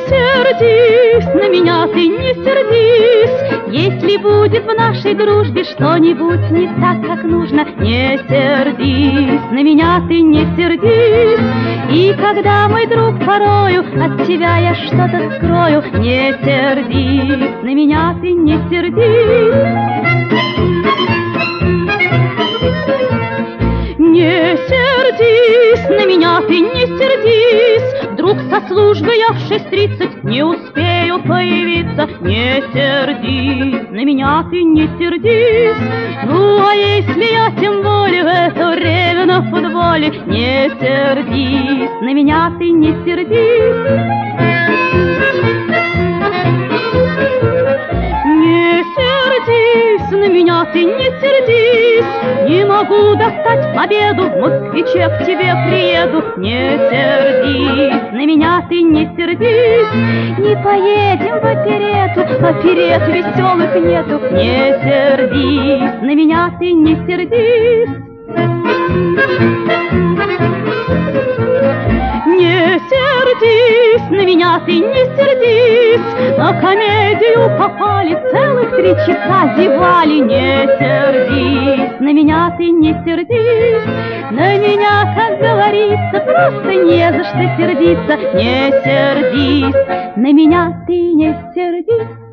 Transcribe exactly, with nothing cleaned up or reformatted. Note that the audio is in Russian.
сердись на меня, ты не сердись. Если будет в нашей дружбе что-нибудь не так, как нужно, не сердись на меня, ты не сердись. И когда, мой друг, порою от тебя я что-то скрою, не сердись на меня, ты не сердись. Не сердись на меня, ты не сердись. Вдруг со службы я в шесть тридцать не успею появиться. Не сердись на меня, ты не сердись. Ну, а если я тем более в это время на футболе, не сердись на меня, ты не сердись. Не сердись на меня, ты не сердись. Не могу достать победу, в москвиче к тебе приеду. Не сердись на меня, ты не сердись. Не поедем в оперету, оперет веселых нету. Не сердись на меня, ты не сердись. Не сердись на меня, ты не сердись. На комедию попали, целых три часа зевали. Не сердись на меня, ты не сердись. На меня, как говорится, просто не за что сердиться. Не сердись на меня, ты не сердись.